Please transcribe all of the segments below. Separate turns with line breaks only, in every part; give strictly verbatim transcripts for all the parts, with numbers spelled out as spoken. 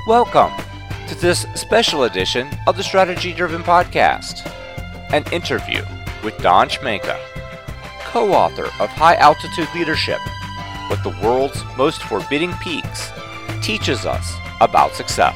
Welcome to this special edition of the Strategy Driven Podcast, an interview with Don Schmenka, co-author of High Altitude Leadership, What the World's Most Forbidding Peaks Teaches Us About Success.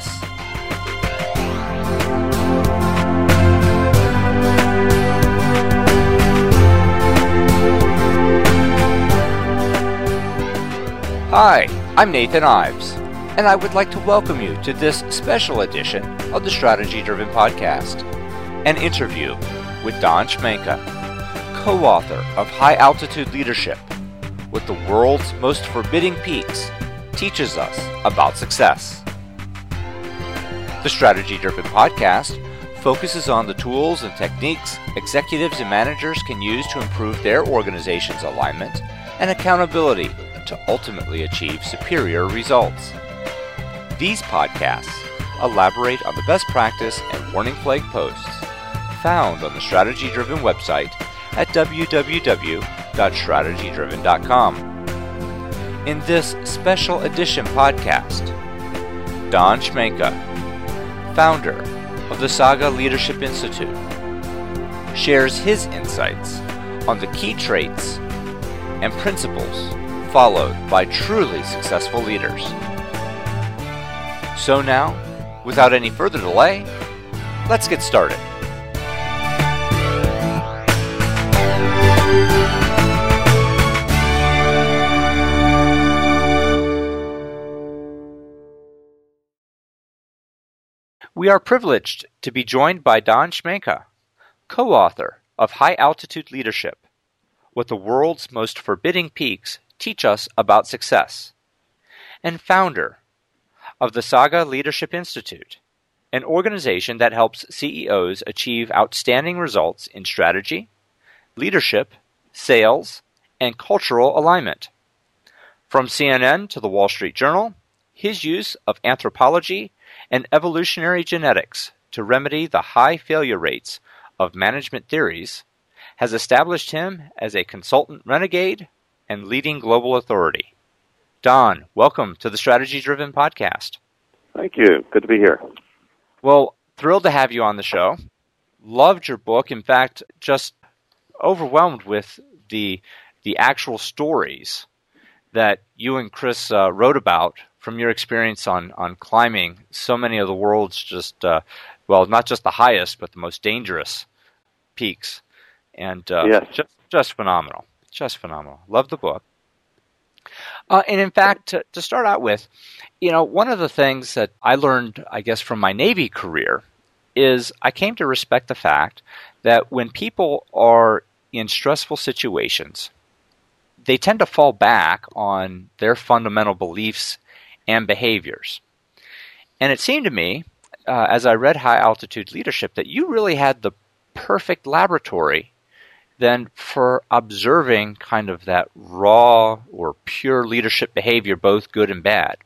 Hi, I'm Nathan Ives, and I would like to welcome you to this special edition of the Strategy Driven Podcast, an interview with Don Schmenka, co-author of High Altitude Leadership, What the World's Most Forbidding Peaks Teaches Us About Success. The Strategy Driven Podcast focuses on the tools and techniques executives and managers can use to improve their organization's alignment and accountability to ultimately achieve superior results. These podcasts elaborate on the best practice and warning flag posts found on the Strategy Driven website at w w w dot strategy driven dot com. In this special edition podcast, Don Schmenka, founder of the Saga Leadership Institute, shares his insights on the key traits and principles followed by truly successful leaders. So now, without any further delay, let's get started. We are privileged to be joined by Don Schmenka, co-author of High Altitude Leadership, What the World's Most Forbidding Peaks Teach Us About Success, and founder of the Saga Leadership Institute, an organization that helps C E Os achieve outstanding results in strategy, leadership, sales, and cultural alignment. From C N N to the Wall Street Journal, his use of anthropology and evolutionary genetics to remedy the high failure rates of management theories has established him as a consultant renegade and leading global authority. Don, welcome to the Strategy Driven Podcast.
Thank you. Good to be here.
Well, thrilled to have you on the show. Loved your book. In fact, just overwhelmed with the the actual stories that you and Chris uh, wrote about from your experience on, on climbing so many of the world's just, uh, well, not just the highest, but the most dangerous peaks. And uh,
yes.
just, just phenomenal. Just phenomenal. Love the book. Uh, and in fact, to, to start out with, you know, one of the things that I learned, I guess, from my Navy career is I came to respect the fact that when people are in stressful situations, they tend to fall back on their fundamental beliefs and behaviors. And it seemed to me, uh, as I read High Altitude Leadership, that you really had the perfect laboratory then for observing kind of that raw or pure leadership behavior, both good and bad.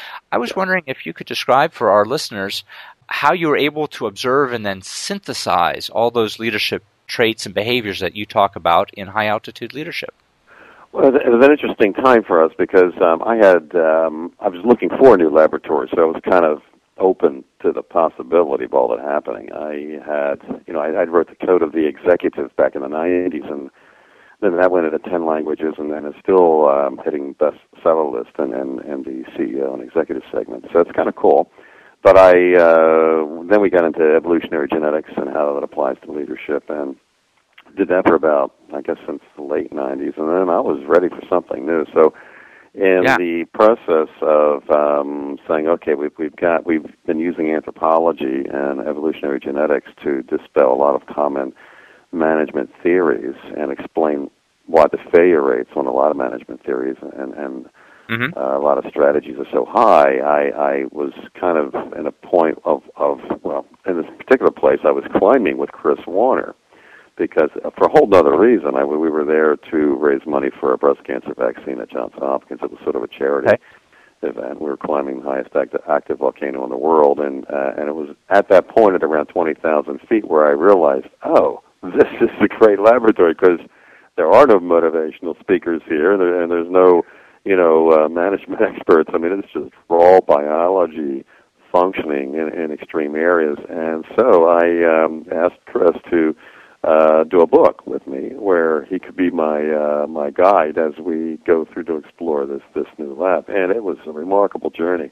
I was wondering if you could describe for our listeners how you were able to observe and then synthesize all those leadership traits and behaviors that you talk about in High Altitude Leadership.
Well, it was an interesting time for us because um, I had um, I was looking for a new laboratory, so I was kind of open to the possibility of all that happening. I had, you know, I, I wrote the Code of the Executive back in the nineties, and then that went into ten languages, and then it's still um, hitting bestseller list and, and, and the C E O and executive segment. So it's kind of cool. But I uh, then we got into evolutionary genetics and how that applies to leadership, and did that for about, I guess, since the late nineties, and then I was ready for something new. So in
yeah.
the process of um, saying, okay, we've, we've got we've been using anthropology and evolutionary genetics to dispel a lot of common management theories and explain why the failure rates on a lot of management theories and, and mm-hmm. uh, a lot of strategies are so high. I, I was kind of in a point of, of, well, in this particular place, I was climbing with Chris Warner, because for a whole other reason, I, we were there to raise money for a breast cancer vaccine at Johns Hopkins. It was sort of a charity okay. event. We were climbing the highest active, active volcano in the world, and uh, and it was at that point at around twenty thousand feet where I realized, oh, this is a great laboratory, because there are no motivational speakers here, and, there, and there's no, you know, uh, management experts. I mean, it's just raw biology, functioning in, in extreme areas. And so I um, asked Chris to uh, do a book with me where he could be my uh, my guide as we go through to explore this, this new lab. And it was a remarkable journey.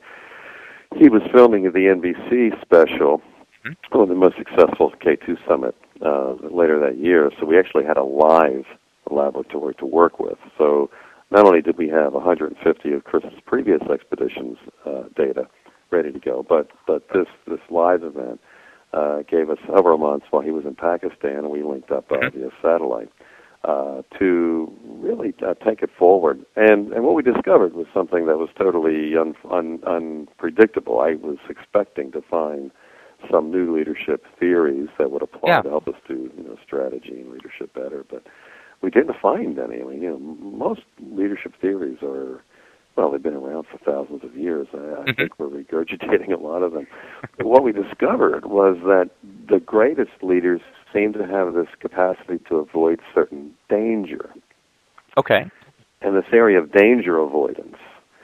He was filming the N B C special, mm-hmm. one of the most successful K two Summit uh, later that year. So we actually had a live laboratory to work with. So not only did we have one hundred fifty of Chris's previous expeditions uh, data ready to go, but but this this live event uh, gave us several months while he was in Pakistan, and we linked up uh, via satellite uh, to really uh, take it forward. And and what we discovered was something that was totally un, un, unpredictable. I was expecting to find some new leadership theories that would apply yeah. to help us do you know strategy and leadership better, but we didn't find any. I mean, you know, most leadership theories are, well, they've been around for thousands of years. I, I mm-hmm. think we're regurgitating a lot of them. But what we discovered was that the greatest leaders seem to have this capacity to avoid certain danger.
Okay.
And this area of danger avoidance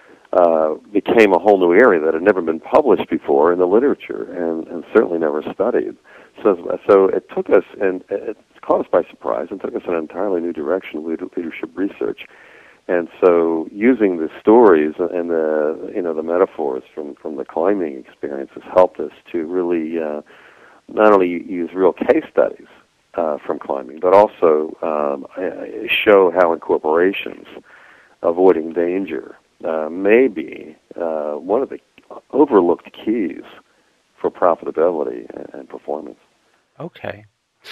uh, became a whole new area that had never been published before in the literature and, and certainly never studied. So, so it took us, and it caught us by surprise, and took us in an entirely new direction with leadership research. And so, using the stories and the you know the metaphors from, from the climbing experience has helped us to really uh, not only use real case studies uh, from climbing, but also um, show how in corporations avoiding danger uh, may be uh, one of the overlooked keys for profitability and performance.
Okay.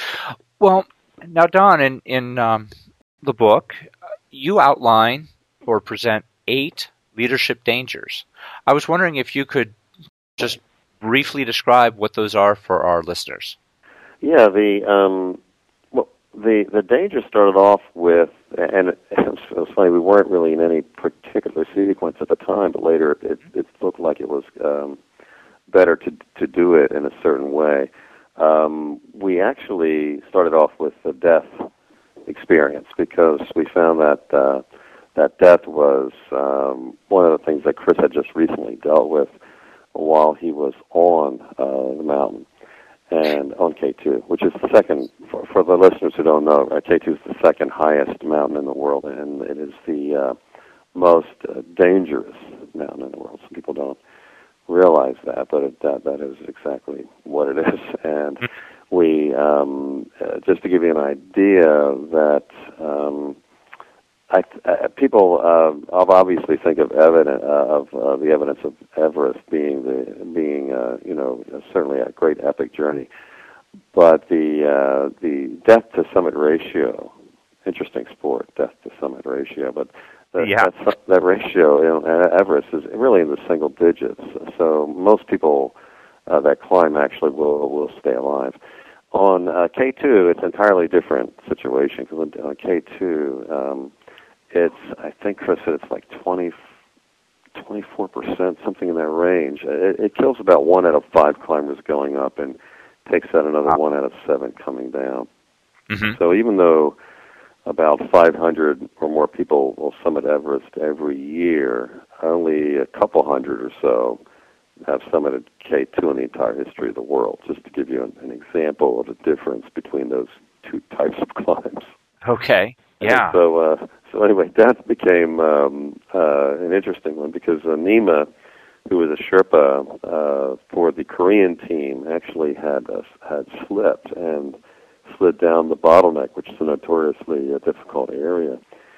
Well, now, Don, in, in um, the book, you outline or present eight leadership dangers. I was wondering if you could just briefly describe what those are for our listeners.
Yeah, the um, well, the the danger started off with, and it, it was funny, we weren't really in any particular sequence at the time, but later it, it looked like it was um, better to to do it in a certain way. Um, we actually started off with the death experience because we found that uh, that death was um, one of the things that Chris had just recently dealt with while he was on uh, the mountain and on K two, which is the second, for, for the listeners who don't know, uh, K two is the second highest mountain in the world, and it is the uh, most uh, dangerous mountain in the world. Some people don't realize that, but it, that that is exactly what it is. And we, um, uh, just to give you an idea, that um, I, uh, people uh, obviously think of evidence uh, of uh, the evidence of Everest being the being uh, you know certainly a great epic journey, but the uh, the death to summit ratio, interesting sport, death to summit ratio, but That,
yeah.
that, that ratio in Everest is really in the single digits. So most people uh, that climb actually will will stay alive. On uh, K two, it's an entirely different situation because on K two, um, it's I think Chris said it's like twenty, twenty-four percent, something in that range. It, it kills about one out of five climbers going up and takes out another one out of seven coming down. Mm-hmm. So even though about five hundred or more people will summit Everest every year, only a couple hundred or so have summited K two in the entire history of the world, just to give you an, an example of the difference between those two types of climbs.
Okay, yeah.
And so, uh, so anyway, that became um, uh, an interesting one because uh, Nima, who was a Sherpa uh, for the Korean team, actually had uh, had slipped and slid down the bottleneck, which is a notoriously uh, difficult area.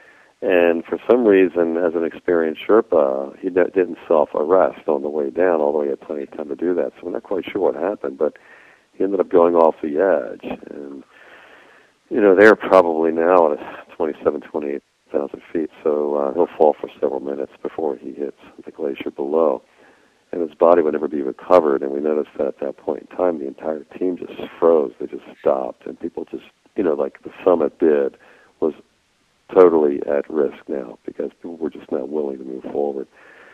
And for some reason, as an experienced Sherpa, he d- didn't self-arrest on the way down, although he had plenty of time to do that. So we're not quite sure what happened, but he ended up going off the edge. And, you know, they're probably now at twenty-seven, twenty-eight thousand feet, so uh, he'll fall for several minutes before he hits the glacier below. And his body would never be recovered, and we noticed that at that point in time, the entire team just froze. They just stopped, and people just, you know, like the summit bid was totally at risk now because people were just not willing to move forward.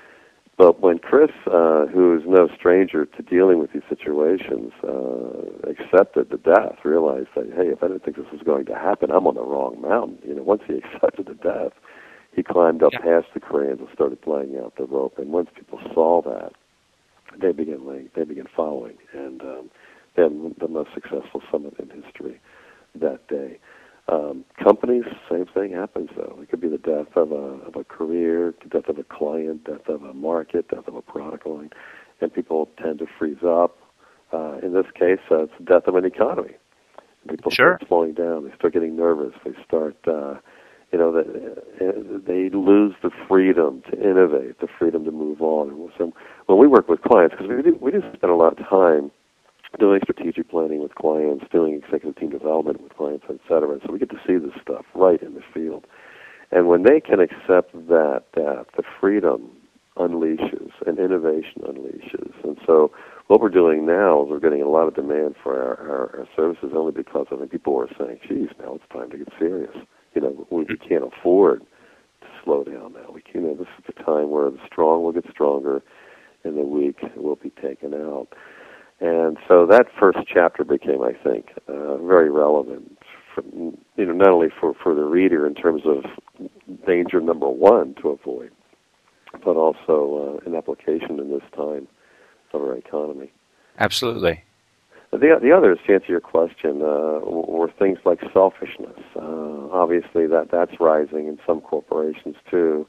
But when Chris, uh, who is no stranger to dealing with these situations, uh, accepted the death, realized that, hey, if I didn't think this was going to happen, I'm on the wrong mountain. You know, once he accepted the death, he climbed up yeah. past the Koreans and started playing out the rope. And once people saw that,
they began laying, they began following, and um, they had the most successful summit in history that day. Um, companies, same thing happens though. It could be the death of a of a career, death of a client, death of a market, death of a product line, and people tend to freeze up. Uh, in this case, uh, it's the death of an economy. People
Sure.
start slowing down. They start getting nervous. They start, uh, you know, they, they lose the freedom to innovate, the freedom to move on. And so when we work with clients, because we do, we do spend a lot of time doing strategic planning with clients, doing executive team development with clients, et cetera. So we get to see this stuff right in the field. And when they can accept that, that the freedom unleashes and innovation unleashes. And so what we're doing now is we're getting a lot of demand for our, our, our services only because I think people are saying, geez, now it's time to get serious. You know, we, we can't afford to slow down now. We can, you know, this is the time where the strong will get stronger and the weak will be taken out. And so that first chapter became, I think, uh, very relevant, for, you know, not only for, for the reader in terms of danger number one to avoid, but also uh, an application in this time of our economy.
Absolutely.
The the others, to answer your question, uh, were things like selfishness. Uh, obviously, that that's rising in some corporations too.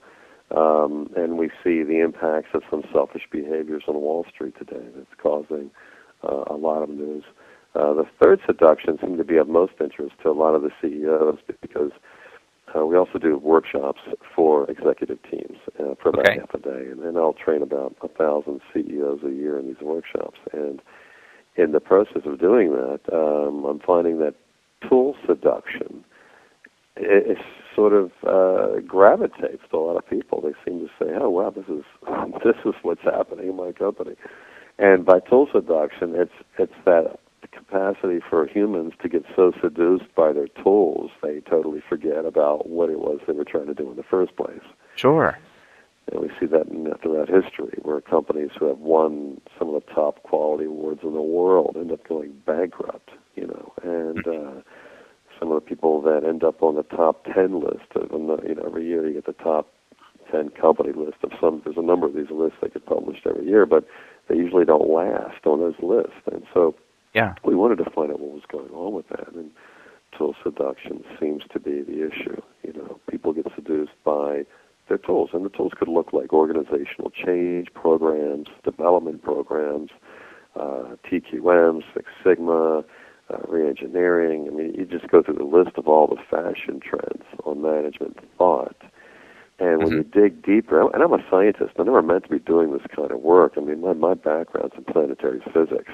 Um, and we see the impacts of some selfish behaviors on Wall Street today that's causing uh, a lot of news. Uh, the third seduction seemed to be of most interest to a lot of the C E Os because uh, we also do workshops for executive teams uh, for about
okay.
half a day, and, and I'll train about a thousand C E Os a year in these workshops. And in the process of doing that, um, I'm finding that tool seduction it, it sort of uh, gravitates to a lot of people. They seem to say, "Oh, wow, this is this is what's happening in my company." And by tool seduction, it's it's that capacity for humans to get so seduced by their tools they totally forget about what it was they were trying to do in the first place.
Sure.
And we see that in, throughout history, where companies who have won some of the top quality awards in the world end up going bankrupt, you know, and uh, some of the people that end up on the top ten list of, you know, every year you get the top ten company list of some, there's a number of these lists that get published every year, but they usually don't last on those lists. And so
yeah.
we wanted to find out what was going on with that, and tool seduction seems to be the issue. You know, people get seduced by their tools, and the tools could look like organizational change programs, development programs, uh, T Q M, Six Sigma, uh, re-engineering. I mean, you just go through the list of all the fashion trends on management thought. And when mm-hmm. you dig deeper, and I'm a scientist, I never meant to be doing this kind of work. I mean, my, my background's in planetary physics.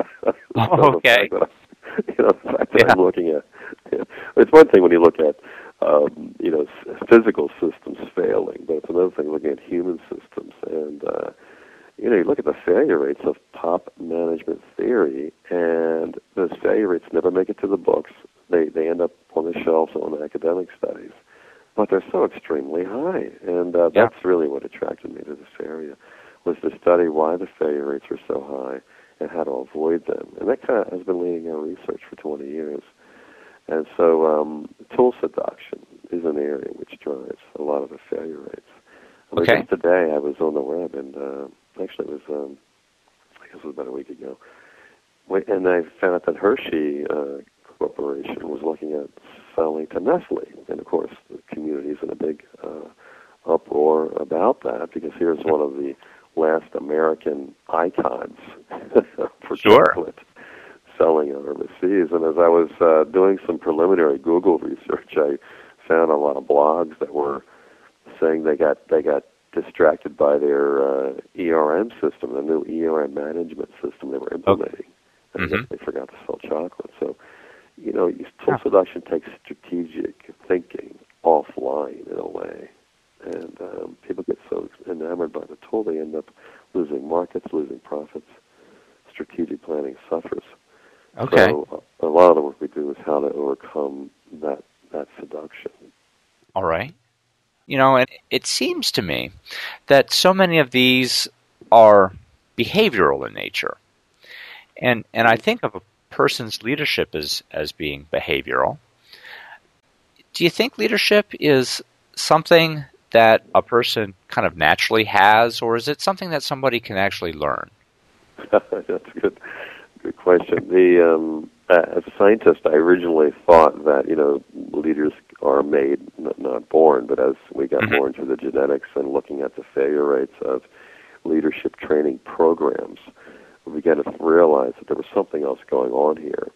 Oh, okay.
I, you know, the fact that
yeah.
I'm looking at, you know, it's one thing when you look at, um, you know, physical systems failing, but it's another thing looking at human systems. And, uh, you know, you look at the failure rates of top management theory, and those failure rates never make it to the books. They, they end up on the shelves on academic studies. But they're so extremely high, and uh,
yeah.
that's really what attracted me to this area, was to study why the failure rates are so high and how to avoid them. And that kind of has been leading our research for twenty years. And so um, tool seduction is an area which drives a lot of the failure rates. I mean,
okay.
just today I was on the web, and uh, actually it was, um, I guess it was about a week ago, and I found out that Hershey uh, Corporation was looking at selling to Nestle. And, of course, the community is in a big uh, uproar about that, because here's one of the last American icons for
sure.
chocolate selling overseas. And as I was uh, doing some preliminary Google research, I found a lot of blogs that were saying they got they got distracted by their uh, E R M system, the new E R M management system they were implementing.
Okay.
And
mm-hmm.
they forgot to sell chocolate. So, you know, tool seduction takes strategic thinking offline in a way. And um, people get so enamored by the tool, they end up losing markets, losing profits. Strategic planning suffers.
Okay.
So a lot of the work we do is how to overcome that, that seduction.
All right. You know, and it seems to me that so many of these are behavioral in nature. And and I think of a person's leadership as, as being behavioral. Do you think leadership is something that a person kind of naturally has, or is it something that somebody can actually learn?
That's a good, good question. The um, as a scientist, I originally thought that you know leaders are made, not, not born. But as we got
Mm-hmm.
more into the genetics and looking at the failure rates of leadership training programs, we began to realize that there was something else going on here.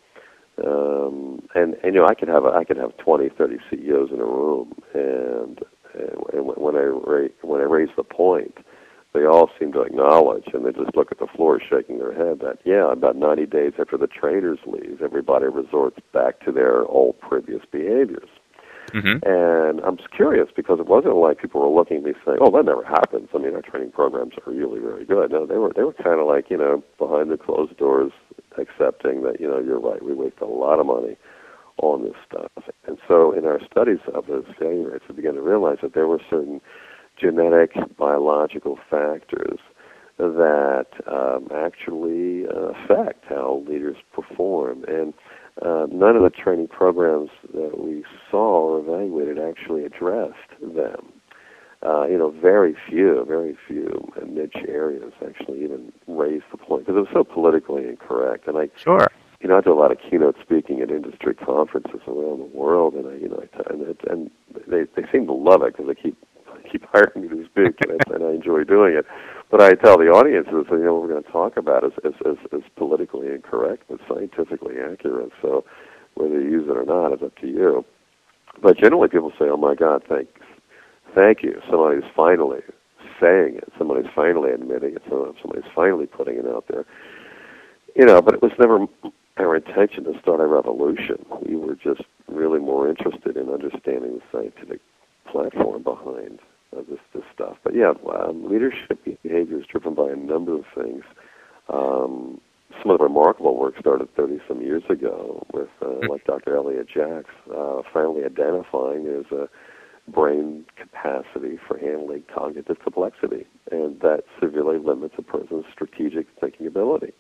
Um, and, and you know, I could have a, I could have twenty, thirty C E Os in a room, and, and when I ra- when I raise the point, they all seem to acknowledge, and they just look at the floor shaking their head, that, yeah, about ninety days after the trainers leave, everybody resorts back to their old previous behaviors.
Mm-hmm.
And I'm just curious, because it wasn't like people were looking at me saying, oh, that never happens. I mean, our training programs are really, really good. No, they were they were kind of like, you know, behind the closed doors, accepting that, you know, you're right, we waste a lot of money on this stuff. And so in our studies of those failure rates, we began to realize that there were certain genetic, biological factors that um, actually uh, affect how leaders perform. And uh, none of the training programs that we saw or evaluated actually addressed them. Uh, you know, very few, very few niche areas actually even raised the point, because it was so politically incorrect. And I,
Sure.
you know, I do a lot of keynote speaking at industry conferences around the world, and I, you know, I t- and, it, and they they seem to love it because they keep keep hiring me to speak, and, I, and I enjoy doing it. But I tell the audiences, you know, what we're going to talk about is is, is, is politically incorrect, but scientifically accurate. So whether you use it or not is up to you. But generally, people say, "Oh my God, thanks, thank you." Somebody's finally saying it. Somebody's finally admitting it. Somebody's finally putting it out there. You know, but it was never our intention to start a revolution. We were just really more interested in understanding the scientific platform behind uh, this this stuff. But yeah, um, leadership behavior is driven by a number of things. Um, some of the remarkable work started thirty some years ago with, uh, like Doctor Elliot Jacks, uh, finally identifying there's a brain capacity for handling cognitive complexity, and that severely limits a person's strategic thinking ability.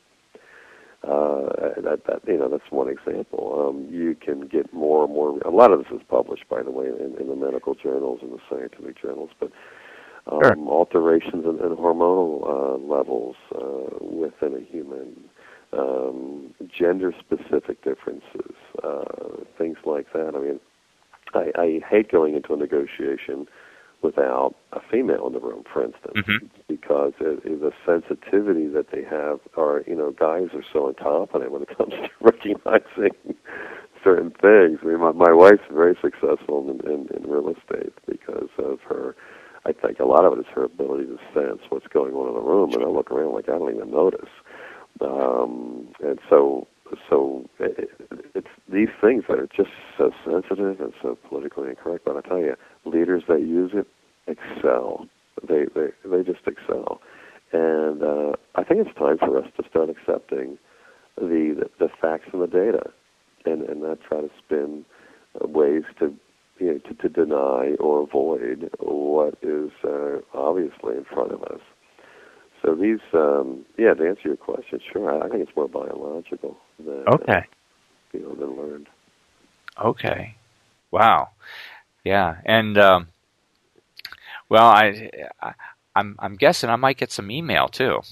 Uh, that, that you know, that's one example. Um, you can get more and more. A lot of this is published, by the way, in, in the medical journals and the scientific journals. But um,
Sure.
alterations in, in hormonal uh, levels uh, within a human, um, gender-specific differences, uh, things like that. I mean, I, I hate going into a negotiation without a female in the room, for instance,
Mm-hmm.
because it, it, the sensitivity that they have are, you know, guys are so incompetent when it comes to recognizing certain things. I mean, my, my wife's very successful in, in, in real estate because of her, I think a lot of it is her ability to sense what's going on in the room, and I look around like I don't even notice. Um, and so So it, it's these things that are just so sensitive and so politically incorrect. But I tell you, leaders that use it excel. They they they just excel. And uh, I think it's time for us to start accepting the the, the facts and the data, and and not try to spin uh, ways to you know to, to deny or avoid what is uh, obviously in front of us. So these, um, yeah, to answer your question, sure, I think it's more biological than,
Okay.
uh, you know, than learned.
Okay. Wow. Yeah. And, um, well, I, I, I'm, I'm guessing I might get some email too.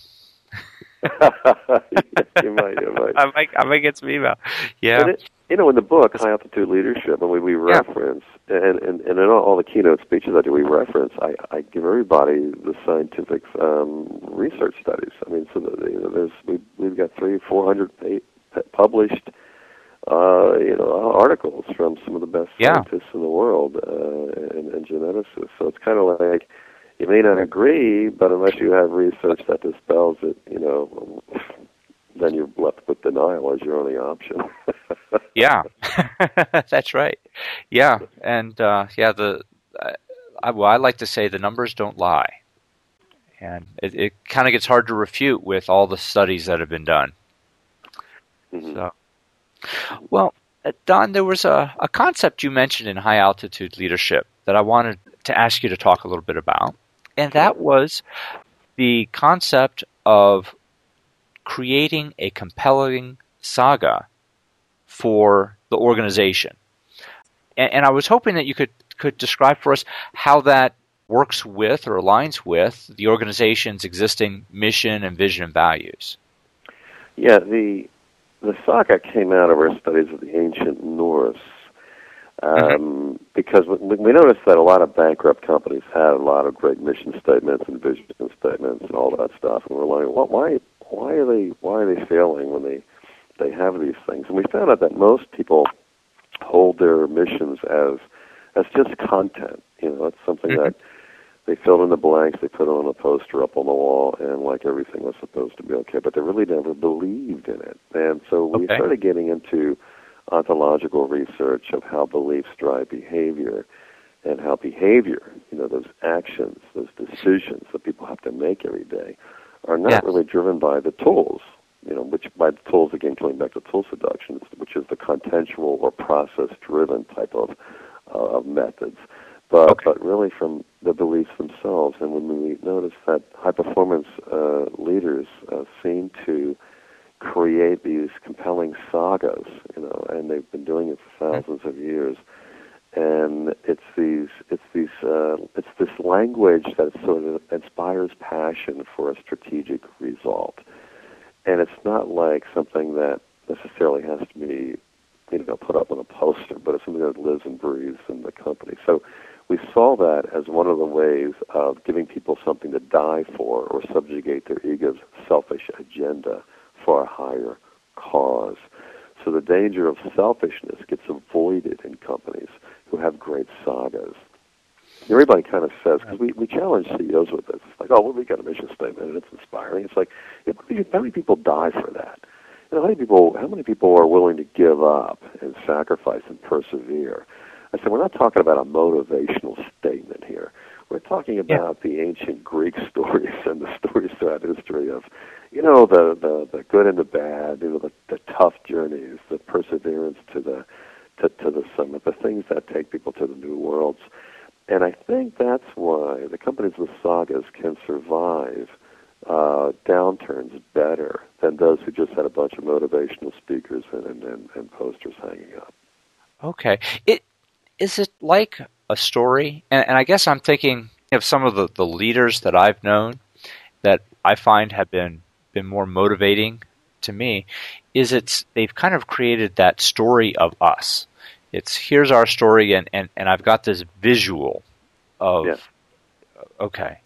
you might, you might.
I might, I might get some email. Yeah.
And it, you know, in the book, High Altitude Leadership, and we, we reference, yeah. and, and, and in all, all the keynote speeches I do, we reference, I, I give everybody the scientific um, research studies. I mean, so the, you know, there's, we, we've got three, four hundred pa- published, uh, you know, articles from some of the best
yeah.
scientists in the world uh, and, and geneticists. So it's kind of like, you may not agree, but unless you have research that dispels it, you know, then you're left with denial as your only option.
Yeah, that's right. Yeah, and uh, yeah, the uh, I, well, I like to say the numbers don't lie, and it, it kind of gets hard to refute with all the studies that have been done. Mm-hmm. So, well, uh, Don, there was a, a concept you mentioned in high altitude leadership that I wanted to ask you to talk a little bit about, and that was the concept of creating a compelling saga for the organization. And, and I was hoping that you could, could describe for us how that works with or aligns with the organization's existing mission and vision and values.
Yeah, the the saga came out of our studies of the ancient Norse, um, mm-hmm. because we, we noticed that a lot of bankrupt companies had a lot of great mission statements and vision statements and all that stuff, and we're like, well, why why are they why are they failing when they they have these things? And we found out that most people hold their missions as as just content. You know, it's something mm-hmm. that they filled in the blanks, they put it on a poster up on the wall, and like everything was supposed to be okay, but they really never believed in it. And so we okay. started getting into ontological research of how beliefs drive behavior, and how behavior, you know, those actions, those decisions that people have to make every day, are not yes. really driven by the tools, you know, which by the tools, again, coming back to tool seduction, which is the contextual or process-driven type of, uh, of methods. But, okay. but really from the beliefs themselves. And when we notice that high-performance uh, leaders uh, seem to create these compelling sagas, you know, and they've been doing it for thousands of years. And it's these, it's these, uh, it's this language that sort of inspires passion for a strategic result. And it's not like something that necessarily has to be, you know, put up on a poster, but it's something that lives and breathes in the company. So we saw that as one of the ways of giving people something to die for or subjugate their ego's selfish agenda for a higher cause. So the danger of selfishness gets avoided in companies who have great sagas. Everybody kind of says, because we, we challenge C E Os with this, it's like, oh, well, we got a mission statement and it's inspiring. It's like, how many people die for that? You know, how many people, how many people are willing to give up and sacrifice and persevere? I said, we're not talking about a motivational statement here. We're talking about yeah. the ancient Greek stories and the stories throughout history of, you know, the, the, the good and the bad, you know, the, the tough journeys, the perseverance to the to, to the summit, the things that take people to the new worlds. And I think that's why the companies with sagas can survive uh, downturns better than those who just had a bunch of motivational speakers and, and, and, and posters hanging up.
Okay. It Is it like a story? And, and I guess I'm thinking of some of the, the leaders that I've known that I find have been, been more motivating to me, is it's they've kind of created that story of us. It's here's our story, and, and, and I've got this visual of,
yeah.
okay.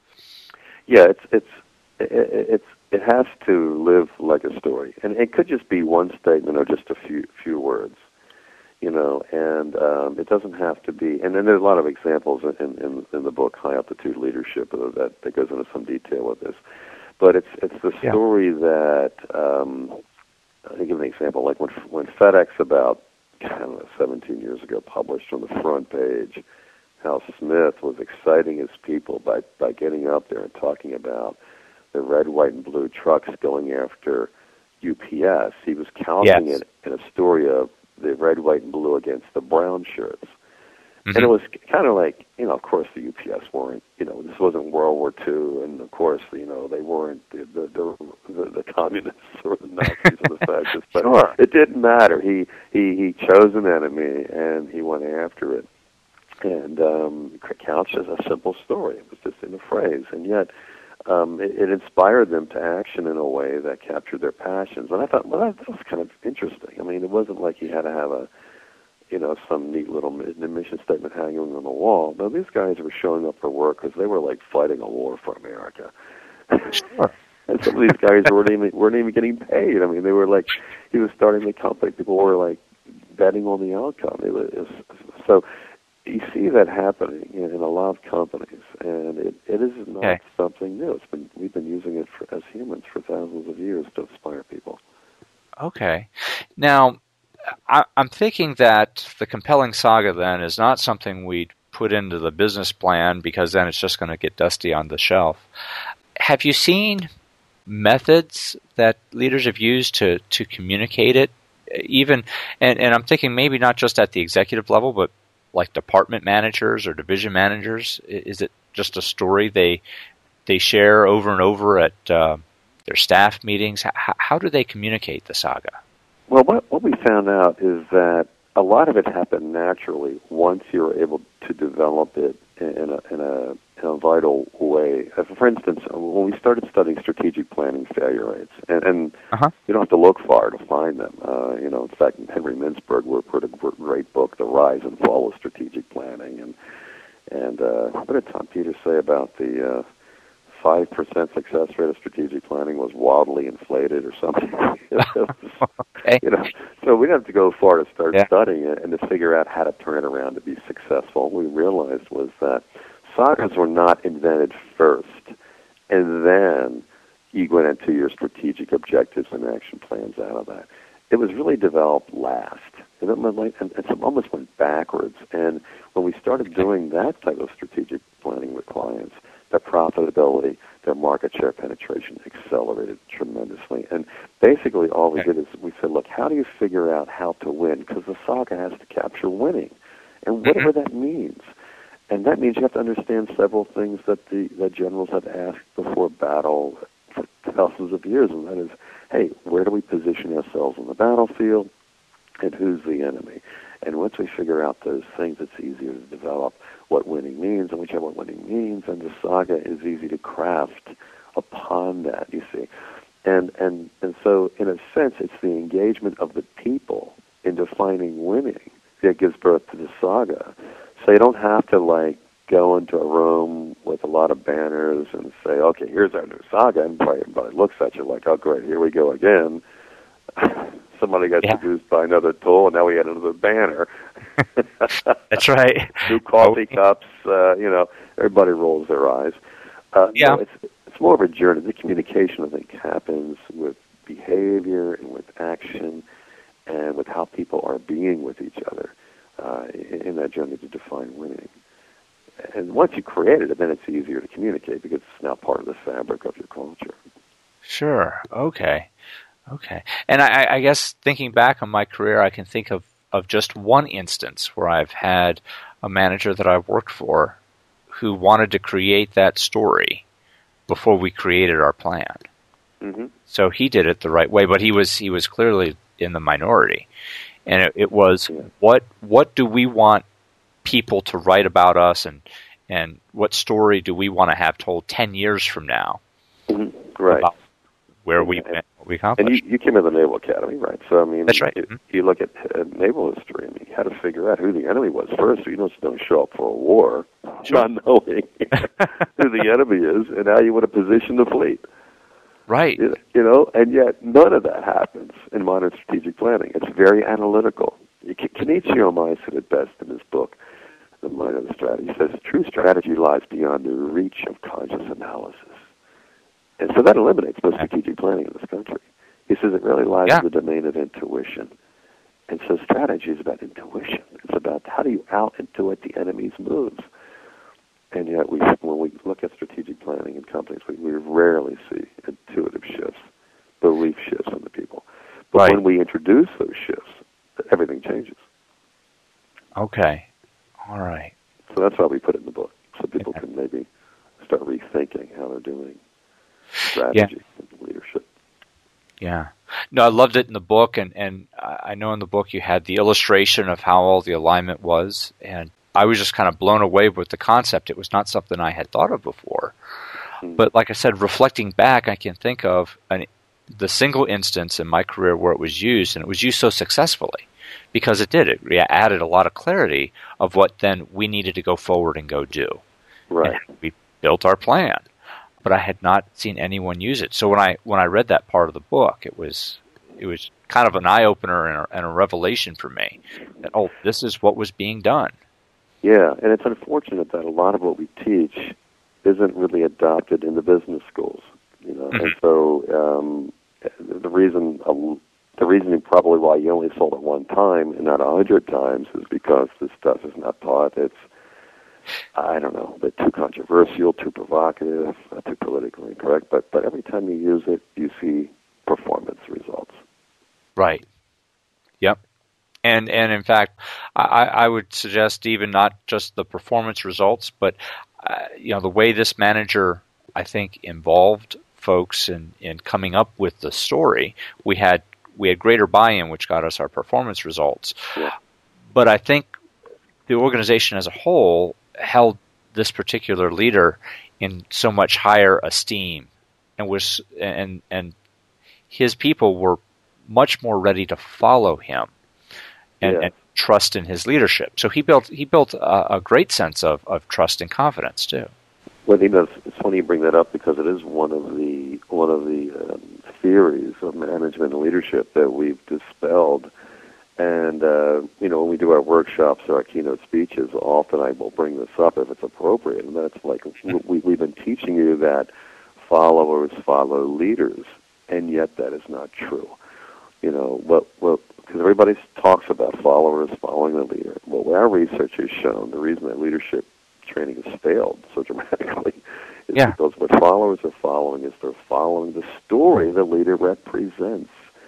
Yeah, it's it's it, it's it has to live like a story. And it could just be one statement or just a few few words. You know, and um, it doesn't have to be. And then there's a lot of examples in, in, in the book High Altitude Leadership that, that goes into some detail with this. But it's it's the story yeah. that um, I'll give an example. Like when when FedEx about I don't know seventeen years ago published on the front page how Smith was exciting his people by by getting up there and talking about the red, white, and blue trucks going after U P S. He was counting yes. it in a story of the red, white, and blue against the brown shirts. Mm-hmm. And it was kind of like, you know, of course the U P S weren't, you know, this wasn't World War Two, and of course, you know, they weren't the the, the, the, the communists or the Nazis or the fascists, but sure. It didn't matter. He, he, he chose an enemy, and he went after it. And um, couched as a simple story. It was just in a phrase, and yet um, it, it inspired them to action in a way that captured their passions. And I thought, well, that, that was kind of interesting. I mean, it wasn't like he had to have a, you know, some neat little mission statement hanging on the wall. No, these guys were showing up for work because they were like fighting a war for America.
Sure.
And some of these guys weren't even weren't even getting paid. I mean, they were like, he was starting the company. People were like betting on the outcome. It was, it was, so. You see that happening in, in a lot of companies, and it, it is not okay. something new. It's been we've been using it for, as humans for thousands of years to inspire people.
Okay. Now, I, I'm thinking that the compelling saga then is not something we'd put into the business plan because then it's just going to get dusty on the shelf. Have you seen methods that leaders have used to, to communicate it? Even, and, and I'm thinking maybe not just at the executive level, but like department managers or division managers? Is it just a story they they share over and over at uh, their staff meetings? How, how do they communicate the saga?
Well, what, what we found out is that a lot of it happened naturally once you were able to develop it in a in a
in a vital way. Uh, For instance, when we started studying strategic planning failure rates, and, and
Uh-huh.
you don't have to look far to find them. Uh, you know, in fact, Henry Mintzberg wrote a great book, The Rise and Fall of Strategic Planning. And and uh, what did Tom Peters say about the uh, five percent success rate of strategic planning was wildly inflated or something?
Okay.
You know, so we didn't have to go far to start
Yeah.
studying it and to figure out how to turn it around to be successful. What we realized was that sagas were not invented first, and then you went into your strategic objectives and action plans out of that. It was really developed last. And it, went like, and it almost went backwards. And when we started doing that type of strategic planning with clients, their profitability, their market share penetration accelerated tremendously. And basically all we did is we said, look, how do you figure out how to win? Because the saga has to capture winning, and whatever that means. And that means you have to understand several things that the that generals have asked before battle for thousands of years, and that is, hey, where do we position ourselves on the battlefield, and who's the enemy? And once we figure out those things, it's easier to develop what winning means, and whichever what winning means, and the saga is easy to craft upon that, you see. And, and, and so, in a sense, it's the engagement of the people in defining winning that gives birth to the saga. So you don't have to, like, go into a room with a lot of banners and say, okay, here's our new saga, and everybody looks at you like, oh, great, here we go again. Somebody got
Yeah.
seduced by another tool, and now we had another banner.
That's right.
New coffee cups, uh, you know, everybody rolls their eyes. Uh,
Yeah.
no, it's, it's more of a journey. The communication, I think, happens with behavior and with action and with how people are being with each other uh, in, in that journey to define winning. And once you create it, then it's easier to communicate because it's now part of the fabric of your culture.
Sure. Okay. Okay. And I, I guess thinking back on my career, I can think of, of just one instance where I've had a manager that I've worked for who wanted to create that story before we created our plan.
Mm-hmm.
So he did it the right way, but he was he was clearly in the minority. And it, it was,
Yeah.
what what do we want people to write about us, and and what story do we want to have told ten years from now?
Mm-hmm. Right.
About where we
And-
went, what we
And
accomplished.
you, you came in the Naval Academy, right? So, I mean,
That's right.
if
Mhm.
you look at uh, naval history, I mean, you had to figure out who the enemy was first. So you just don't show up for a war
Sure.
not knowing who the enemy is and how you want to position the fleet.
Right.
You you know, and yet none of that happens in modern strategic planning. It's very analytical. Kenichio Mai said it best in his book, The Mind of the Strategy. He says, true strategy lies beyond the reach of conscious analysis. And so that eliminates most strategic planning in this country. He says it really lies
Yeah.
in the domain of intuition. And so strategy is about intuition. It's about how do you out-intuit the enemy's moves. And yet, we, when we look at strategic planning in companies, we, we rarely see intuitive shifts, belief shifts in the people. But
Right.
when we introduce those shifts, everything changes.
Okay. All right.
So that's why we put it in the book, so people can maybe start rethinking how they're doing strategy and leadership.
Yeah. No, I loved it in the book, and, and I know in the book you had the illustration of how all the alignment was, and I was just kind of blown away with the concept. It was not something I had thought of before.
Hmm.
But like I said, reflecting back, I can think of an, the single instance in my career where it was used, and it was used so successfully because it did. It re- added a lot of clarity of what then we needed to go forward and go do.
Right.
And we built our plan. But I had not seen anyone use it. So when I when I read that part of the book, it was it was kind of an eye opener and a, and a revelation for me that, oh, this is what was being done.
Yeah, and it's unfortunate that a lot of what we teach isn't really adopted in the business schools. You know,
Mhm.
and so um, the reason uh, the reasoning probably why you only sold it one time and not a hundred times is because this stuff is not taught. It's I don't know, but too controversial, too provocative, uh, too politically incorrect. But but every time you use it, you see performance results.
Right. Yep. And and in fact, I, I would suggest even not just the performance results, but uh, you know the way this manager, I think, involved folks in, in coming up with the story. We had we had greater buy-in, which got us our performance results.
Yeah.
But I think the organization as a whole held this particular leader in so much higher esteem, and was and and his people were much more ready to follow him and,
yeah.
and trust in his leadership. So he built he built a, a great sense of, of trust and confidence too.
Well, you know, it's funny you bring that up because it is one of the one of the um, theories of management and leadership that we've dispelled. And, uh, you know, when we do our workshops or our keynote speeches, often I will bring this up if it's appropriate. And that's like, we, we've been teaching you that followers follow leaders, and yet that is not true. You know, what, what, because everybody talks about followers following the leader. Well, our research has shown the reason that leadership training has failed so dramatically is
yeah.
because what followers are following is they're following the story the leader represents.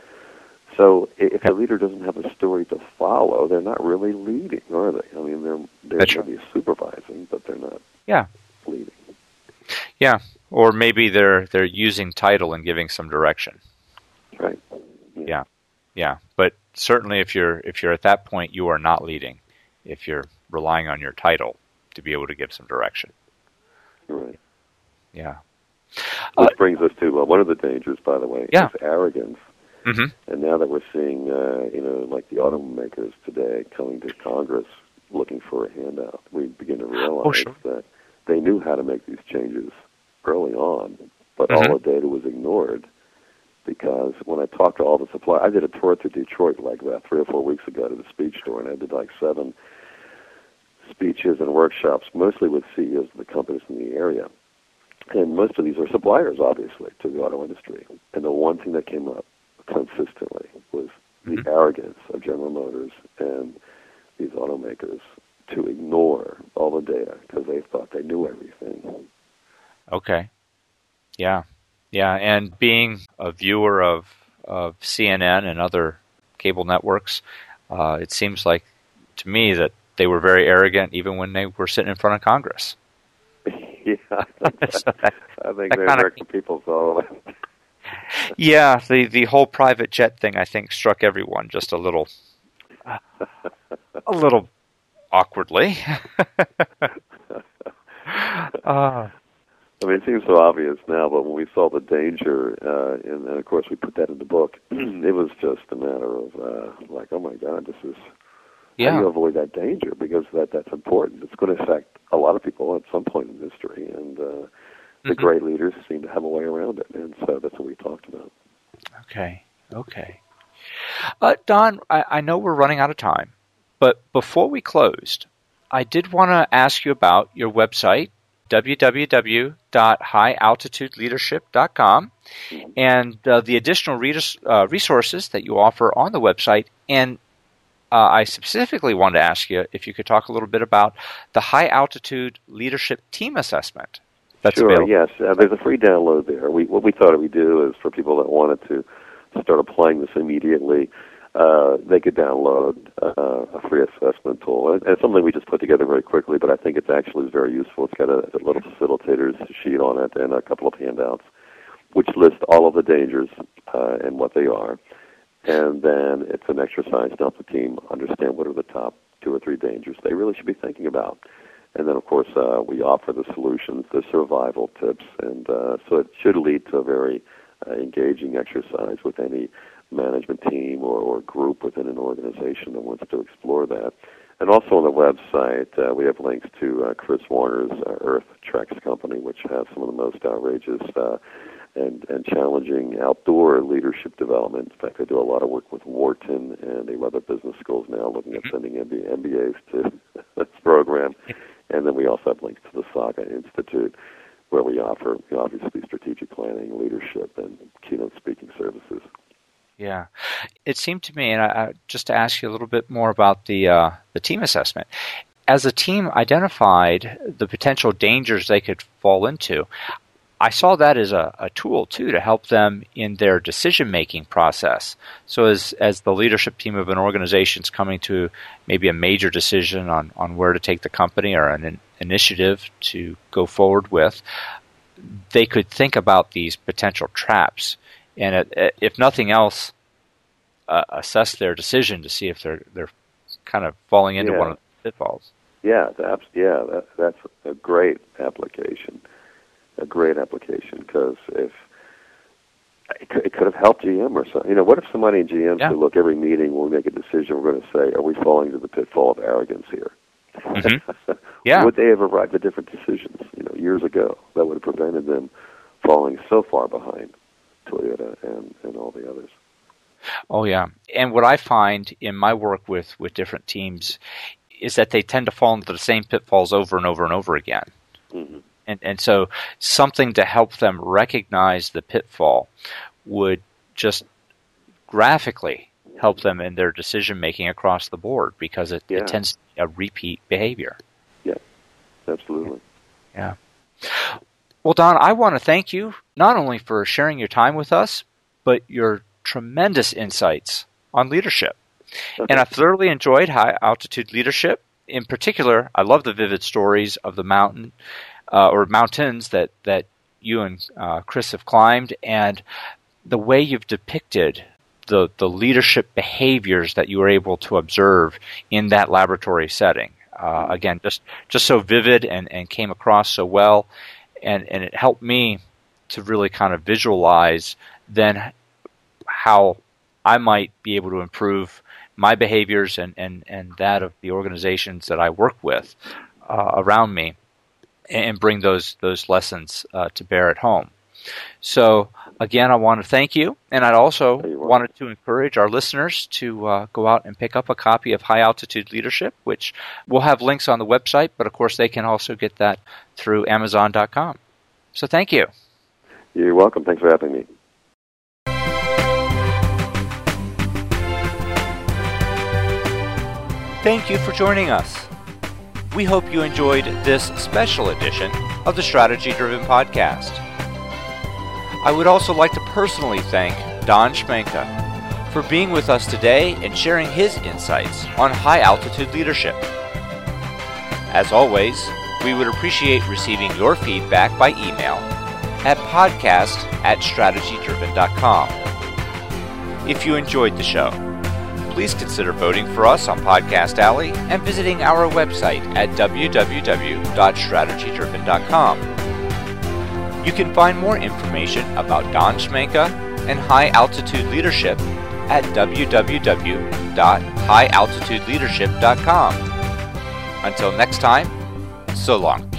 So if a leader doesn't have a story to follow, they're not really leading, are they? I mean, they're they're
That's
maybe supervising, but they're not
yeah.
leading.
Yeah, or maybe they're they're using title and giving some direction.
Right.
Yeah. yeah, yeah. But certainly, if you're if you're at that point, you are not leading. If you're relying on your title to be able to give some direction.
Right.
Yeah.
Which
uh,
brings us to uh, one of the dangers, by the way,
yeah.
is arrogance.
Mm-hmm.
And now that we're seeing, uh, you know, like the automakers today coming to Congress looking for a handout, we begin to realize
oh, sure.
that they knew how to make these changes early on, but
mm-hmm.
all the data was ignored because when I talked to all the suppliers, I did a tour through Detroit like about three or four weeks ago to the speech store, and I did like seven speeches and workshops, mostly with C E Os of the companies in the area. And most of these are suppliers, obviously, to the auto industry. And the one thing that came up consistently was the
mm-hmm.
arrogance of General Motors and these automakers to ignore all the data because they thought they knew everything.
Okay. Yeah. Yeah, and being a viewer of, of C N N and other cable networks, uh, it seems like to me that they were very arrogant even when they were sitting in front of Congress.
yeah, I think,
so that,
I think the
kinda,
American people saw that.
Yeah, the, the whole private jet thing, I think, struck everyone just a little, uh, a little awkwardly. uh,
I mean, it seems so obvious now, but when we saw the danger, uh, and, and of course we put that in the book, it was just a matter of uh, like, oh my God, this is
yeah.
how do you avoid that danger? Because that that's important. It's going to affect a lot of people at some point in history, and uh, the
mm-hmm.
great leaders seem to have a way around it, and so that's what we talked about.
Okay, okay. Uh, Don, I, I know we're running out of time, but before we closed, I did want to ask you about your website, w w w dot high altitude leadership dot com, and uh, the additional res- uh, resources that you offer on the website. And uh, I specifically wanted to ask you if you could talk a little bit about the High Altitude Leadership Team Assessment. That's
sure,
available.
yes. Uh, there's a free download there. We, what we thought we'd do is for people that wanted to start applying this immediately, uh, they could download uh, a free assessment tool. And it's something we just put together very quickly, but I think it's actually very useful. It's got a, a little facilitator's sheet on it and a couple of handouts, which list all of the dangers uh, and what they are. And then it's an exercise to help the team understand what are the top two or three dangers they really should be thinking about. And then, of course, uh, we offer the solutions, the survival tips, and uh, so it should lead to a very uh, engaging exercise with any management team or, or group within an organization that wants to explore that. And also on the website, uh, we have links to uh, Chris Warner's uh, Earth Treks company, which has some of the most outrageous uh, and, and challenging outdoor leadership development. In fact, I do a lot of work with Wharton, and they have other business schools now looking at sending M B As to this program. And then we also have links to the Saga Institute, where we offer you know, obviously strategic planning, leadership, and keynote speaking services.
Yeah, it seemed to me, and I, I, just to ask you a little bit more about the uh, the team assessment. As the team identified the potential dangers they could fall into, I saw that as a, a tool too to help them in their decision-making process. So as as the leadership team of an organization is coming to maybe a major decision on, on where to take the company or an in, initiative to go forward with, they could think about these potential traps. And it, if nothing else, uh, assess their decision to see if they're they're kind of falling into
yeah.
one of the pitfalls.
Yeah, that's yeah, that, that's a great application, a great application. Because if it could, it could have helped G M or something, you know, what if somebody in G M
Yeah.
said, "Look, every meeting when we make a decision, we're going to say, are we falling into the pitfall of arrogance here?"
Mm-hmm. Yeah.
Would they have arrived at different decisions? You know, years ago, that would have prevented them falling so far behind Toyota and, and all the others.
Oh, yeah. And what I find in my work with, with different teams is that they tend to fall into the same pitfalls over and over and over again.
Mm-hmm.
And and so something to help them recognize the pitfall would just graphically help them in their decision-making across the board, because it,
Yeah.
it tends to be a repeat behavior.
Yeah, absolutely.
Yeah. Well, Don, I want to thank you not only for sharing your time with us, but your tremendous insights on leadership.
Okay.
And I've thoroughly enjoyed high-altitude leadership. In particular, I love the vivid stories of the mountain uh, or mountains that, that you and uh, Chris have climbed, and the way you've depicted the, the leadership behaviors that you were able to observe in that laboratory setting. Uh, again, just, just so vivid and, and came across so well, and, and it helped me to really kind of visualize then how I might be able to improve my behaviors and, and, and that of the organizations that I work with uh, around me, and bring those those lessons uh, to bear at home. So again, I want to thank you, and I'd also wanted to encourage our listeners to uh, go out and pick up a copy of High Altitude Leadership, which we'll have links on the website, but of course they can also get that through Amazon dot com. So thank you.
You're welcome. Thanks for having me.
Thank you for joining us. We hope you enjoyed this special edition of the Strategy Driven Podcast. I would also like to personally thank Don Schmenka for being with us today and sharing his insights on high altitude leadership. As always, we would appreciate receiving your feedback by email at podcast at strategy driven dot com. If you enjoyed the show, please consider voting for us on Podcast Alley and visiting our website at w w w dot strategy driven dot com. You can find more information about Don Schmenka and High Altitude Leadership at w w w dot high altitude leadership dot com. Until next time, so long.